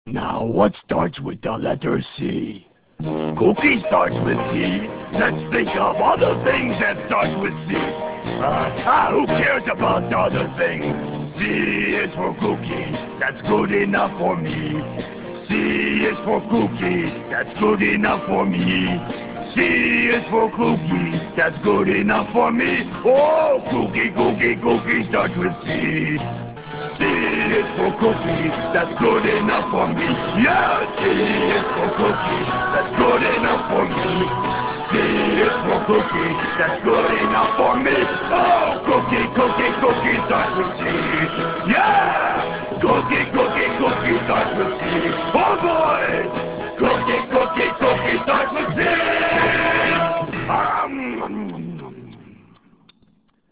Now, what starts with the letter C? Cookie starts with C. Let's think of other things that start with C. Who cares about the other things? C is for cookie. That's good enough for me. C is for cookie. That's good enough for me. C is for cookie. That's good enough for me. Oh, cookie, cookie, cookie starts with C. C is for cookie, that's good enough for me. Yeah, C is for cookie, that's good enough for me. C is for cookie, that's good enough for me. Oh, cookie, cookie, cookie starts with C. Yeah, cookie, cookie, cookie starts with C.